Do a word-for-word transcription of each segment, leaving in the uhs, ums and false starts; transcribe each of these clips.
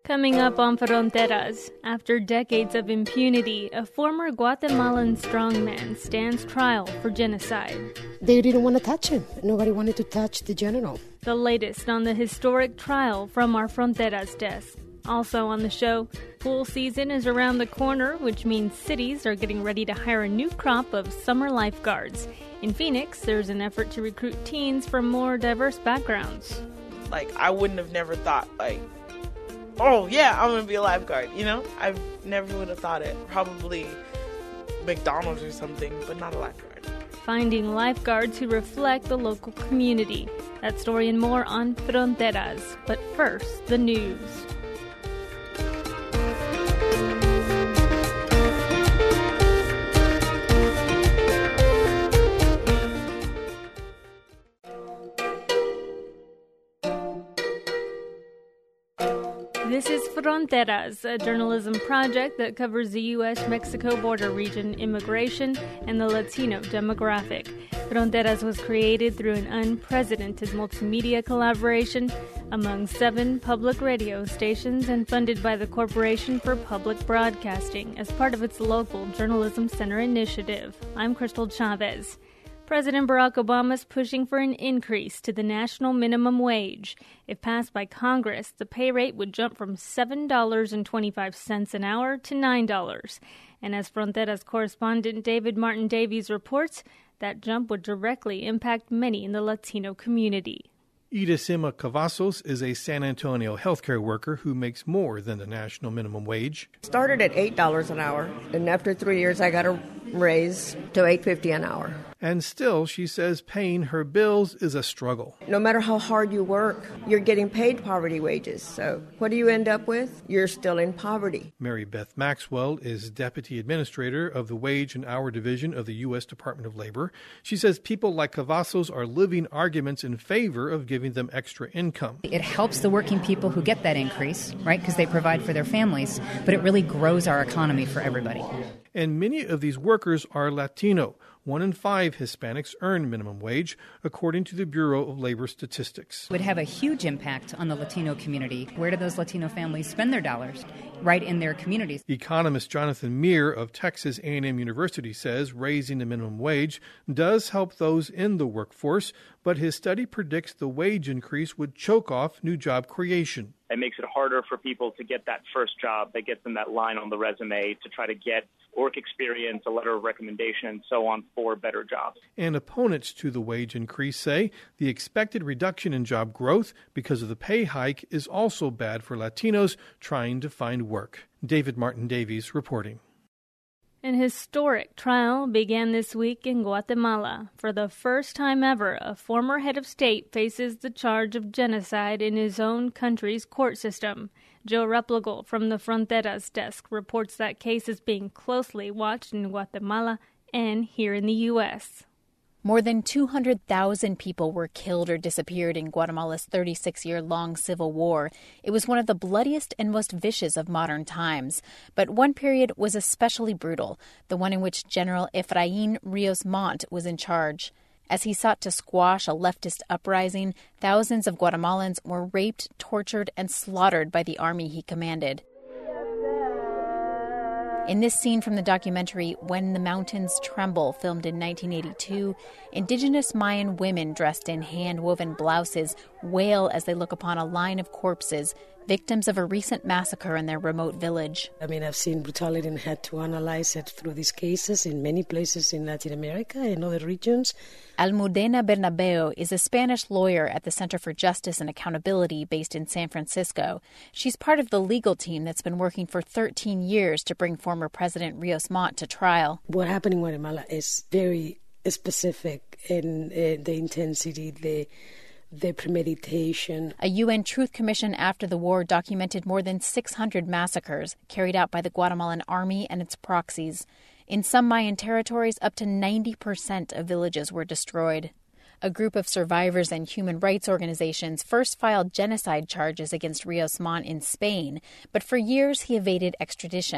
Coming up on Fronteras, after decades of impunity, a former Guatemalan strongman stands trial for genocide. They didn't want to touch him. Nobody wanted to touch the general. The latest on the historic trial from our Fronteras desk. Also on the show, pool season is around the corner, which means cities are getting ready to hire a new crop of summer lifeguards. In Phoenix, there's an effort to recruit teens from more diverse backgrounds. Like, I wouldn't have never thought, like, oh, yeah, I'm going to be a lifeguard, you know? I never would have thought it. Probably McDonald's or something, but not a lifeguard. Finding lifeguards who reflect the local community. That story and more on Fronteras. But first, the news. This is Fronteras, a journalism project that covers the U S Mexico border region, immigration, and the Latino demographic. Fronteras was created through an unprecedented multimedia collaboration among seven public radio stations and funded by the Corporation for Public Broadcasting as part of its local Journalism Center initiative. I'm Crystal Chavez. President Barack Obama is pushing for an increase to the national minimum wage. If passed by Congress, the pay rate would jump from seven dollars and twenty-five cents an hour to nine dollars. And as Fronteras correspondent David Martin Davies reports, that jump would directly impact many in the Latino community. Idacima Cavazos is a San Antonio healthcare worker who makes more than the national minimum wage. Started at eight dollars an hour, and after three years I got a raise to eight dollars and fifty cents an hour. And still, she says paying her bills is a struggle. No matter how hard you work, you're getting paid poverty wages. So what do you end up with? You're still in poverty. Mary Beth Maxwell is Deputy Administrator of the Wage and Hour Division of the U S Department of Labor. She says people like Cavazos are living arguments in favor of giving them extra income. It helps the working people who get that increase, right, because they provide for their families, but it really grows our economy for everybody. And many of these workers are Latino. One in five Hispanics earn minimum wage, according to the Bureau of Labor Statistics. It would have a huge impact on the Latino community. Where do those Latino families spend their dollars? Right in their communities. Economist Jonathan Meir of Texas A and M University says raising the minimum wage does help those in the workforce, but his study predicts the wage increase would choke off new job creation. It makes it harder for people to get that first job that gets them that line on the resume to try to get work experience, a letter of recommendation, and so on for better jobs. And opponents to the wage increase say the expected reduction in job growth because of the pay hike is also bad for Latinos trying to find work. David Martin Davies reporting. An historic trial began this week in Guatemala. For the first time ever, a former head of state faces the charge of genocide in his own country's court system. Joe Replogle from the Fronteras desk reports that case is being closely watched in Guatemala and here in the U S More than two hundred thousand people were killed or disappeared in Guatemala's thirty-six-year-long civil war. It was one of the bloodiest and most vicious of modern times. But one period was especially brutal, the one in which General Efraín Ríos Montt was in charge. As he sought to squash a leftist uprising, thousands of Guatemalans were raped, tortured, and slaughtered by the army he commanded. In this scene from the documentary When the Mountains Tremble, filmed in nineteen eighty-two, indigenous Mayan women dressed in hand-woven blouses wail as they look upon a line of corpses, victims of a recent massacre in their remote village. I mean, I've seen brutality and had to analyze it through these cases in many places in Latin America and other regions. Almudena Bernabeu is a Spanish lawyer at the Center for Justice and Accountability based in San Francisco. She's part of the legal team that's been working for thirteen years to bring former President Ríos Montt to trial. What happened in Guatemala is very specific in uh, the intensity, the the premeditation. A U N Truth Commission after the war documented more than six hundred massacres carried out by the Guatemalan army and its proxies. In some Mayan territories, up to ninety percent of villages were destroyed. A group of survivors and human rights organizations first filed genocide charges against Ríos Montt in Spain, but for years he evaded extradition.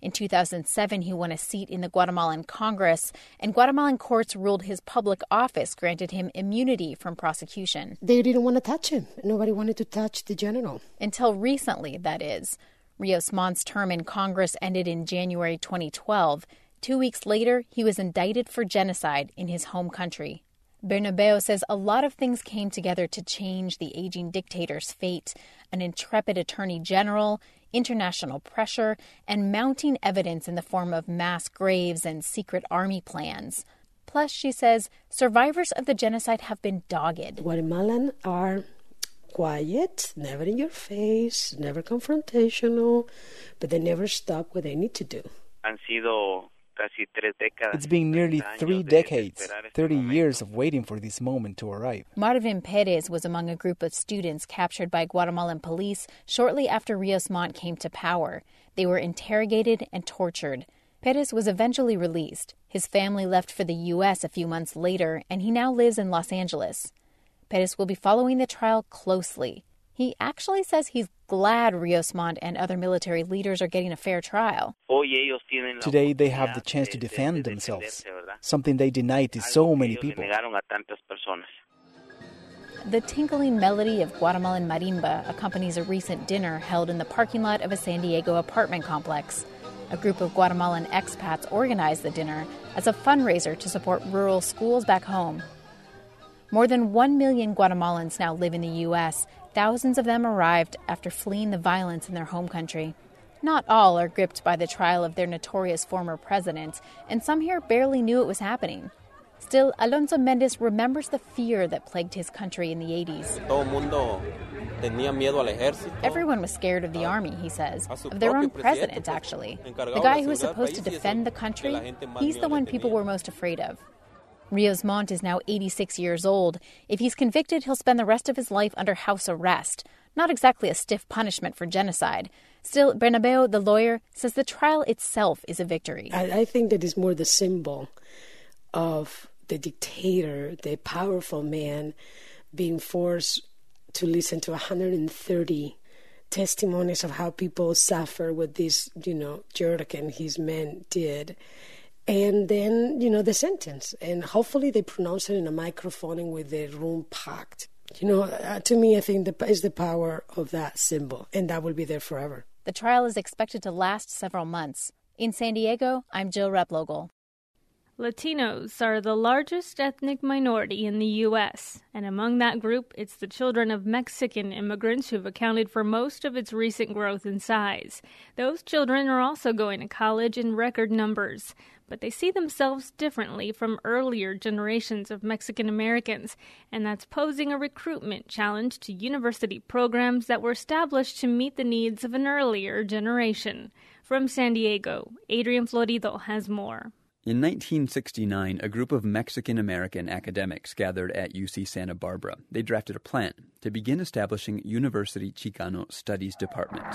In two thousand seven, he won a seat in the Guatemalan Congress, and Guatemalan courts ruled his public office granted him immunity from prosecution. They didn't want to touch him. Nobody wanted to touch the general. Until recently, that is. Rios Mont's term in Congress ended in January twenty twelve. Two weeks later, he was indicted for genocide in his home country. Bernabeu says a lot of things came together to change the aging dictator's fate: an intrepid attorney general, international pressure, and mounting evidence in the form of mass graves and secret army plans. Plus, she says, survivors of the genocide have been dogged. Guatemalan are quiet, never in your face, never confrontational, but they never stop what they need to do. Han sido It's been nearly three decades, thirty years of waiting for this moment to arrive. Marvin Perez was among a group of students captured by Guatemalan police shortly after Rios Montt came to power. They were interrogated and tortured. Perez was eventually released. His family left for the U S a few months later, and he now lives in Los Angeles. Perez will be following the trial closely. He actually says he's glad Rios Montt and other military leaders are getting a fair trial. Today they have the chance to defend themselves, something they denied to so many people. The tinkling melody of Guatemalan marimba accompanies a recent dinner held in the parking lot of a San Diego apartment complex. A group of Guatemalan expats organized the dinner as a fundraiser to support rural schools back home. More than one million Guatemalans now live in the U S. Thousands of them arrived after fleeing the violence in their home country. Not all are gripped by the trial of their notorious former president, and some here barely knew it was happening. Still, Alonso Mendez remembers the fear that plagued his country in the eighties. Everyone was scared of the army, he says, of their own president, actually. The guy who was supposed to defend the country, he's the one people were most afraid of. Rios Montt is now eighty-six years old. If he's convicted, he'll spend the rest of his life under house arrest. Not exactly a stiff punishment for genocide. Still, Bernabeu, the lawyer, says the trial itself is a victory. I, I think that is more the symbol of the dictator, the powerful man, being forced to listen to one hundred thirty testimonies of how people suffer what this, you know, jerk and his men did. And then, you know, the sentence. And hopefully they pronounce it in a microphone and with the room packed. You know, uh, to me, I think the, is the power of that symbol, and that will be there forever. The trial is expected to last several months. In San Diego, I'm Jill Replogle. Latinos are the largest ethnic minority in the U S, and among that group, it's the children of Mexican immigrants who've accounted for most of its recent growth in size. Those children are also going to college in record numbers, but they see themselves differently from earlier generations of Mexican Americans, and that's posing a recruitment challenge to university programs that were established to meet the needs of an earlier generation. From San Diego, Adrian Florido has more. In nineteen sixty-nine, a group of Mexican-American academics gathered at U C Santa Barbara. They drafted a plan to begin establishing University Chicano Studies departments.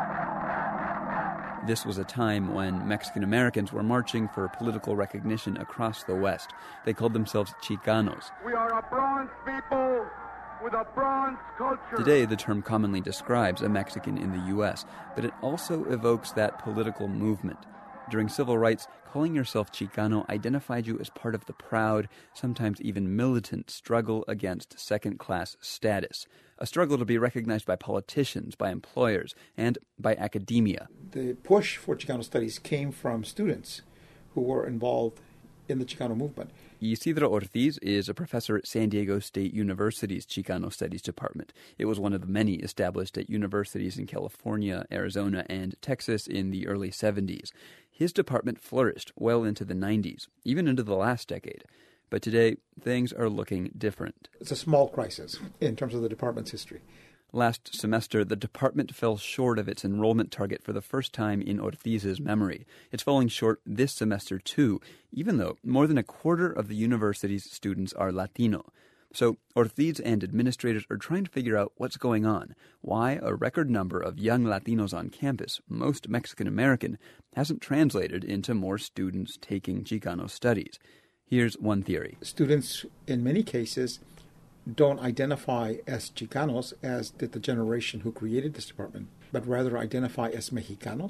This was a time when Mexican-Americans were marching for political recognition across the West. They called themselves Chicanos. We are a bronze people with a bronze culture. Today, the term commonly describes a Mexican in the U S, but it also evokes that political movement. During civil rights, calling yourself Chicano identified you as part of the proud, sometimes even militant, struggle against second-class status, a struggle to be recognized by politicians, by employers, and by academia. The push for Chicano studies came from students who were involved in the Chicano movement. Isidro Ortiz is a professor at San Diego State University's Chicano Studies Department. It was one of the many established at universities in California, Arizona, and Texas in the early seventies. His department flourished well into the nineties, even into the last decade. But today, things are looking different. It's a small crisis in terms of the department's history. Last semester, the department fell short of its enrollment target for the first time in Ortiz's memory. It's falling short this semester, too, even though more than a quarter of the university's students are Latino. So Ortiz and administrators are trying to figure out what's going on, why a record number of young Latinos on campus, most Mexican-American, hasn't translated into more students taking Chicano studies. Here's one theory. Students, in many cases, don't identify as Chicanos, as did the generation who created this department, but rather identify as Mexicanos.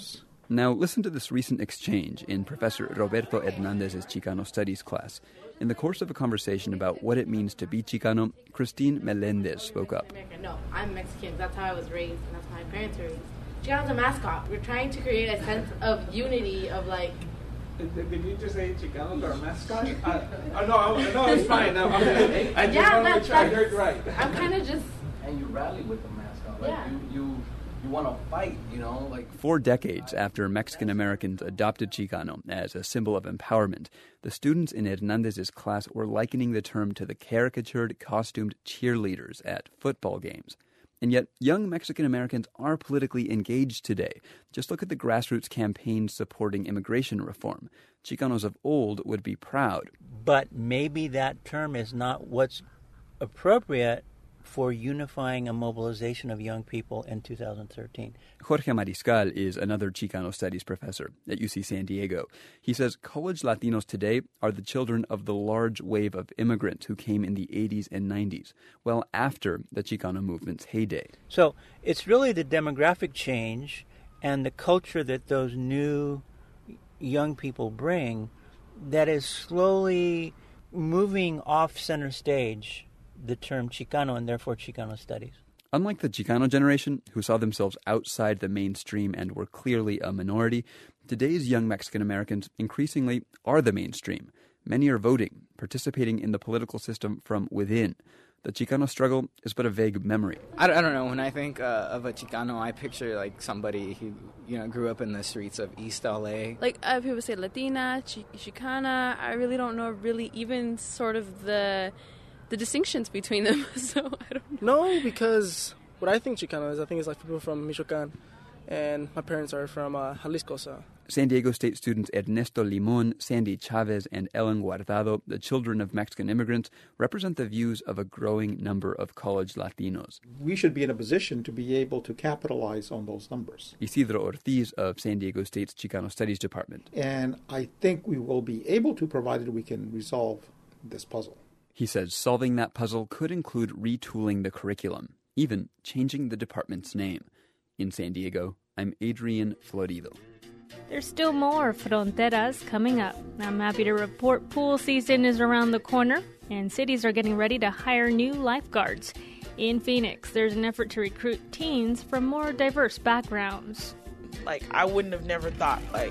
Now listen to this recent exchange in Professor Roberto Hernandez's Chicano Studies class. In the course of a conversation about what it means to be Chicano, Christine Melendez spoke up. No, I'm Mexican. That's how I was raised, and that's how my parents were raised. Chicano's a mascot. We're trying to create a sense of unity, of like... Did you just say Chicanos are a mascot? uh, oh, no, no, it's fine. No, I just yeah, want to make sure I heard right. I'm kind of just... And you rally with the mascot. Like yeah. you, you, you want to fight, you know? Like Four decades after Mexican Americans adopted Chicano as a symbol of empowerment, the students in Hernandez's class were likening the term to the caricatured, costumed cheerleaders at football games. And yet, young Mexican Americans are politically engaged today. Just look at the grassroots campaigns supporting immigration reform. Chicanos of old would be proud. But maybe that term is not what's appropriate for unifying a mobilization of young people in two thousand thirteen. Jorge Mariscal is another Chicano studies professor at U C San Diego. He says college Latinos today are the children of the large wave of immigrants who came in the eighties and nineties, well after the Chicano movement's heyday. So it's really the demographic change and the culture that those new young people bring that is slowly moving off center stage the term Chicano and therefore Chicano studies. Unlike the Chicano generation, who saw themselves outside the mainstream and were clearly a minority, today's young Mexican Americans increasingly are the mainstream. Many are voting, participating in the political system from within. The Chicano struggle is but a vague memory. I don't, I don't know. When I think uh, of a Chicano, I picture like somebody who, you know, grew up in the streets of East L A. Like uh, people say Latina, Ch- Chicana. I really don't know really even sort of the the distinctions between them. So I don't know. No, because what I think Chicano is, I think it's like people from Michoacan, and my parents are from uh, Jalisco. So. San Diego State students Ernesto Limon, Sandy Chavez, and Ellen Guardado, the children of Mexican immigrants, represent the views of a growing number of college Latinos. We should be in a position to be able to capitalize on those numbers. Isidro Ortiz of San Diego State's Chicano Studies Department. And I think we will be able to, provided we can resolve this puzzle. He says solving that puzzle could include retooling the curriculum, even changing the department's name. In San Diego, I'm Adrian Florido. There's still more Fronteras coming up. I'm happy to report pool season is around the corner, and cities are getting ready to hire new lifeguards. In Phoenix, there's an effort to recruit teens from more diverse backgrounds. Like, I wouldn't have never thought, like,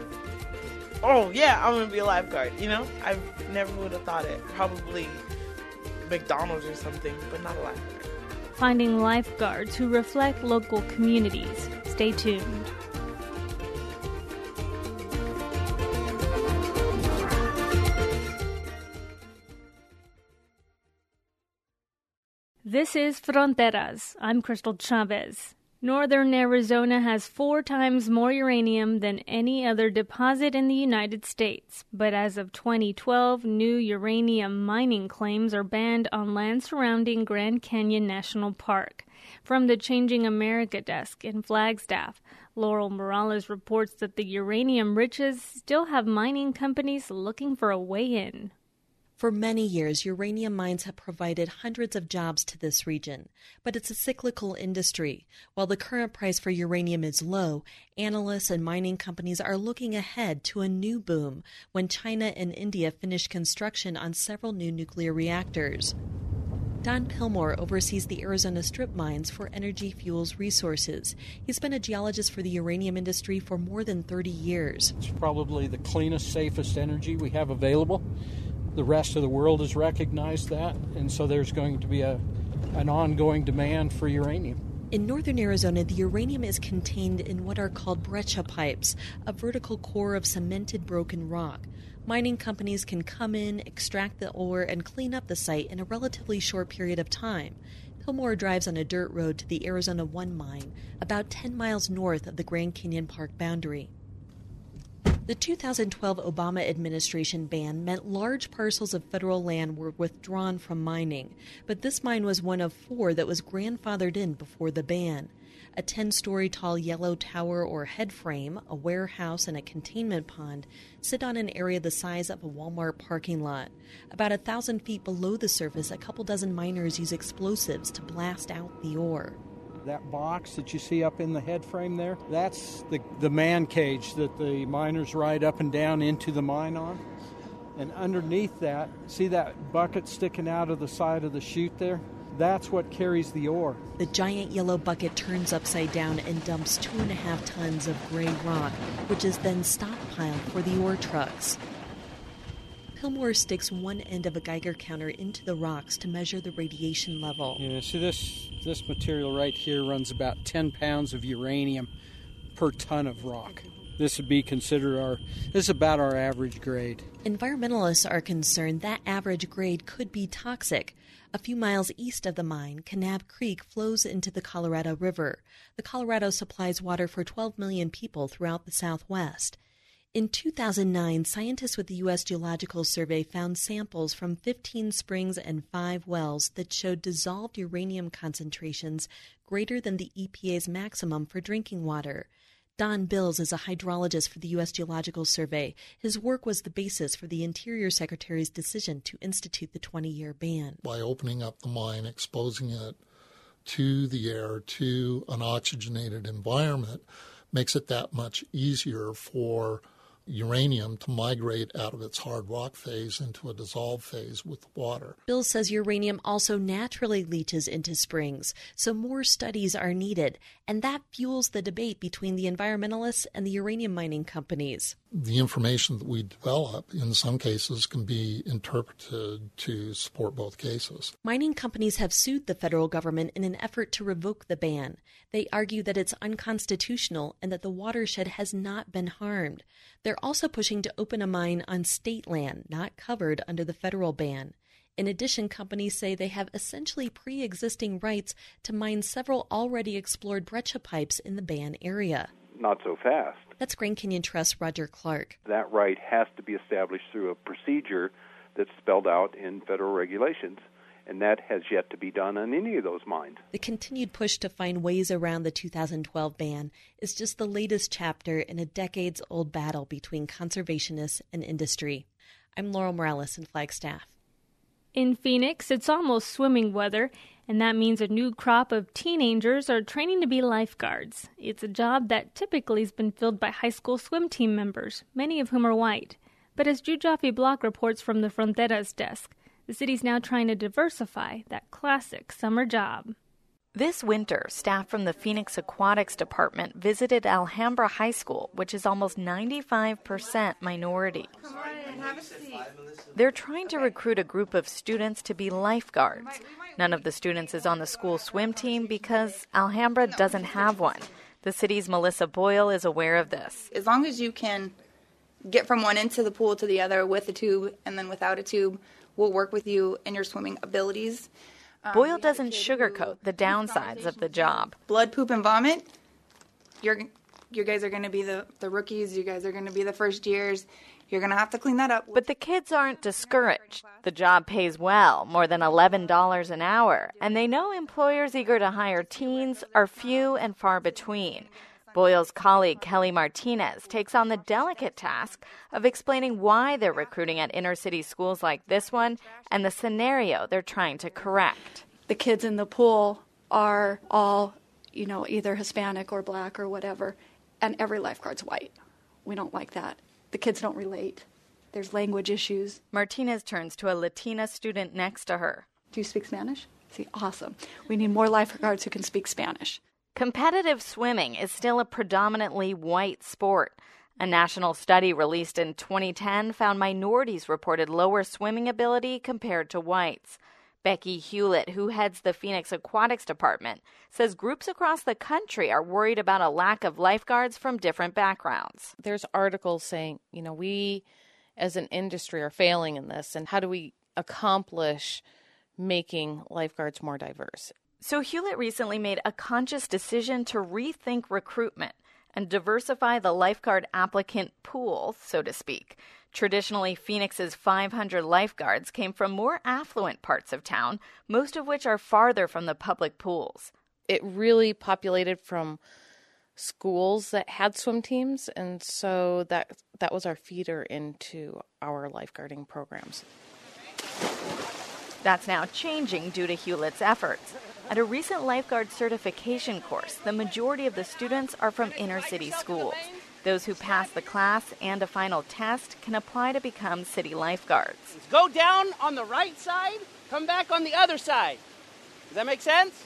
oh, yeah, I'm going to be a lifeguard, you know? I never would have thought it. Probably McDonald's or something, but not a lifeguard. Finding lifeguards who reflect local communities. Stay tuned. This is Fronteras. I'm Crystal Chavez. Northern Arizona has four times more uranium than any other deposit in the United States. But as of twenty twelve, new uranium mining claims are banned on land surrounding Grand Canyon National Park. From the Changing America desk in Flagstaff, Laurel Morales reports that the uranium riches still have mining companies looking for a way in. For many years, uranium mines have provided hundreds of jobs to this region, but it's a cyclical industry. While the current price for uranium is low, analysts and mining companies are looking ahead to a new boom when China and India finish construction on several new nuclear reactors. Don Pillmore oversees the Arizona Strip mines for Energy Fuels Resources. He's been a geologist for the uranium industry for more than thirty years. It's probably the cleanest, safest energy we have available. The rest of the world has recognized that, and so there's going to be a an ongoing demand for uranium. In northern Arizona, the uranium is contained in what are called breccia pipes, a vertical core of cemented broken rock. Mining companies can come in, extract the ore, and clean up the site in a relatively short period of time. Pillmore drives on a dirt road to the Arizona One mine, about ten miles north of the Grand Canyon Park boundary. The two thousand twelve Obama administration ban meant large parcels of federal land were withdrawn from mining, but this mine was one of four that was grandfathered in before the ban. A ten-story tall yellow tower or head frame, a warehouse, and a containment pond sit on an area the size of a Walmart parking lot. About a thousand feet below the surface, a couple dozen miners use explosives to blast out the ore. That box that you see up in the head frame there, that's the, the man cage that the miners ride up and down into the mine on. And underneath that, see that bucket sticking out of the side of the chute there? That's what carries the ore. The giant yellow bucket turns upside down and dumps two and a half tons of gray rock, which is then stockpiled for the ore trucks. Pillmore sticks one end of a Geiger counter into the rocks to measure the radiation level. Yeah, see this this material right here runs about ten pounds of uranium per ton of rock. This would be considered our, this is about our average grade. Environmentalists are concerned that average grade could be toxic. A few miles east of the mine, Kanab Creek flows into the Colorado River. The Colorado supplies water for twelve million people throughout the Southwest. In two thousand nine, scientists with the U S Geological Survey found samples from fifteen springs and five wells that showed dissolved uranium concentrations greater than the E P A's maximum for drinking water. Don Bills is a hydrologist for the U S Geological Survey. His work was the basis for the Interior Secretary's decision to institute the twenty-year ban. By opening up the mine, exposing it to the air, to an oxygenated environment, makes it that much easier for uranium to migrate out of its hard rock phase into a dissolved phase with water. Bill says uranium also naturally leaches into springs, so more studies are needed, and that fuels the debate between the environmentalists and the uranium mining companies. The information that we develop, in some cases, can be interpreted to support both cases. Mining companies have sued the federal government in an effort to revoke the ban. They argue that it's unconstitutional and that the watershed has not been harmed. They're also pushing to open a mine on state land not covered under the federal ban. In addition, companies say they have essentially pre-existing rights to mine several already explored breccia pipes in the ban area. Not so fast. That's Grand Canyon Trust Roger Clark. That right has to be established through a procedure that's spelled out in federal regulations, and that has yet to be done on any of those mines. The continued push to find ways around the two thousand twelve ban is just the latest chapter in a decades-old battle between conservationists and industry. I'm Laurel Morales in Flagstaff. In Phoenix, it's almost swimming weather, and that means a new crop of teenagers are training to be lifeguards. It's a job that typically has been filled by high school swim team members, many of whom are white. But as Drew Jaffe Block reports from the Fronteras desk, the city's now trying to diversify that classic summer job. This winter, staff from the Phoenix Aquatics Department visited Alhambra High School, which is almost ninety-five percent minority. Come on, have a seat. They're trying to recruit a group of students to be lifeguards. None of the students is on the school swim team because Alhambra doesn't have one. The city's Melissa Boyle is aware of this. As long as you can get from one end of the pool to the other with a tube and then without a tube, we'll work with you and your swimming abilities. Um, Boyle doesn't sugarcoat the downsides of the job. Blood, poop, and vomit. You're, you guys are going to be the, the rookies. You guys are going to be the first years. You're going to have to clean that up. But the kids aren't discouraged. The job pays well, more than eleven dollars an hour, and they know employers eager to hire teens are few and far between. Boyle's colleague Kelly Martinez takes on the delicate task of explaining why they're recruiting at inner-city schools like this one and the scenario they're trying to correct. The kids in the pool are all, you know, either Hispanic or black or whatever, and every lifeguard's white. We don't like that. The kids don't relate. There's language issues. Martinez turns to a Latina student next to her. Do you speak Spanish? See, awesome. We need more lifeguards who can speak Spanish. Competitive swimming is still a predominantly white sport. A national study released in twenty ten found minorities reported lower swimming ability compared to whites. Becky Hewlett, who heads the Phoenix Aquatics Department, says groups across the country are worried about a lack of lifeguards from different backgrounds. There's articles saying, you know, we as an industry are failing in this, and how do we accomplish making lifeguards more diverse? So Hewlett recently made a conscious decision to rethink recruitment and diversify the lifeguard applicant pool, so to speak. Traditionally, Phoenix's five hundred lifeguards came from more affluent parts of town, most of which are farther from the public pools. It really populated from schools that had swim teams, and so that that was our feeder into our lifeguarding programs. That's now changing due to Hewlett's efforts. At a recent lifeguard certification course, the majority of the students are from inner-city schools. Those who pass the class and a final test can apply to become city lifeguards. Go down on the right side, come back on the other side. Does that make sense?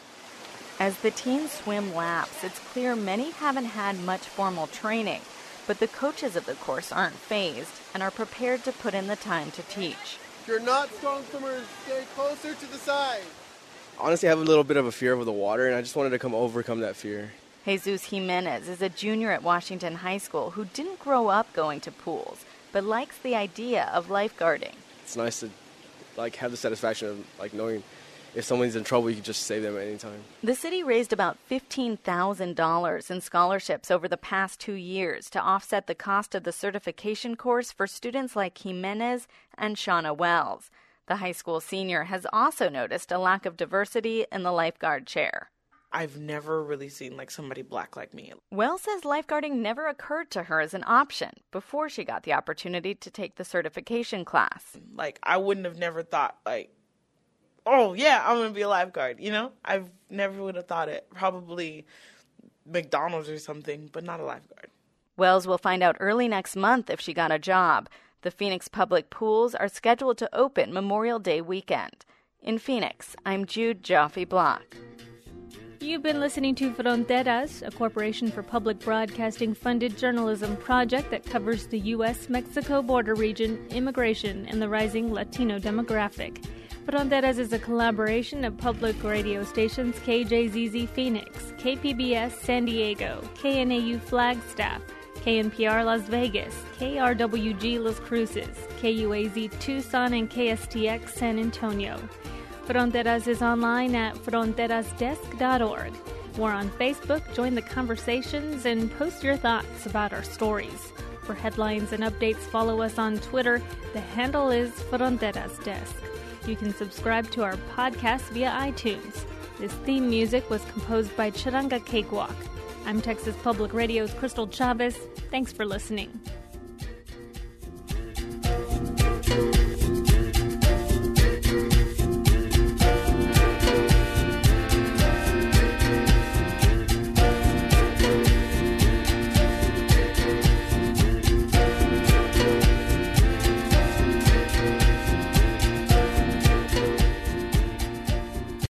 As the teens swim laps, it's clear many haven't had much formal training, but the coaches of the course aren't fazed and are prepared to put in the time to teach. If you're not strong swimmers, stay closer to the side. Honestly, I have a little bit of a fear of the water, and I just wanted to come overcome that fear. Jesus Jimenez is a junior at Washington High School who didn't grow up going to pools, but likes the idea of lifeguarding. It's nice to like have the satisfaction of like knowing if someone's in trouble, you can just save them at any time. The city raised about fifteen thousand dollars in scholarships over the past two years to offset the cost of the certification course for students like Jimenez and Shauna Wells. The high school senior has also noticed a lack of diversity in the lifeguard chair. I've never really seen like somebody black like me. Wells says lifeguarding never occurred to her as an option before she got the opportunity to take the certification class. Like, I wouldn't have never thought, like, oh, yeah, I'm going to be a lifeguard, you know? I never would have thought it. Probably McDonald's or something, but not a lifeguard. Wells will find out early next month if she got a job. The Phoenix public pools are scheduled to open Memorial Day weekend. In Phoenix, I'm Jude Jaffe Block. You've been listening to Fronteras, a Corporation for Public Broadcasting funded journalism project that covers the U S Mexico border region, immigration, and the rising Latino demographic. Fronteras is a collaboration of public radio stations K J Z Z Phoenix, K P B S San Diego, K N A U Flagstaff, K N P R Las Vegas, K R W G Las Cruces, K U A Z Tucson, and K S T X San Antonio. Fronteras is online at fronteras desk dot org. We're on Facebook, join the conversations, and post your thoughts about our stories. For headlines and updates, follow us on Twitter. The handle is Fronteras Desk. You can subscribe to our podcast via iTunes. This theme music was composed by Charanga Cakewalk. I'm Texas Public Radio's Crystal Chavez. Thanks for listening.